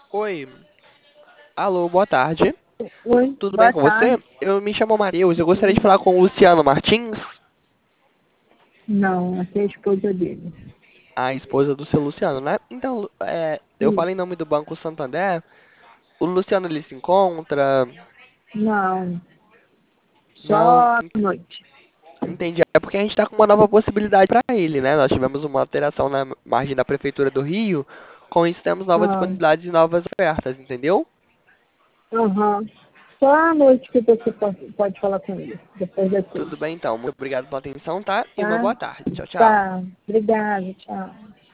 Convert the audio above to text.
Oi, alô, boa tarde. Oi, Tudo bem boa com você? tarde. Eu me chamo Matheus, eu gostaria de falar com o Luciano Martins, Não, aqui é a esposa dele. a esposa do seu Luciano, né? Então, eu falo em Isso. nome do Banco Santander. O Luciano ele se encontra? Não, Não, só à noite. entendi. É porque a gente está com uma nova possibilidade para ele, né? Nós tivemos uma alteração na margem da Prefeitura do Rio. Com isso, temos novas Ah, disponibilidades e novas ofertas, entendeu? aham. Só à noite que você pode falar com ele, depois das seis. Tudo bem, então. Muito obrigado pela atenção, tá? E uma Tá? boa tarde. Tchau, tchau. Tá. Obrigada, tchau.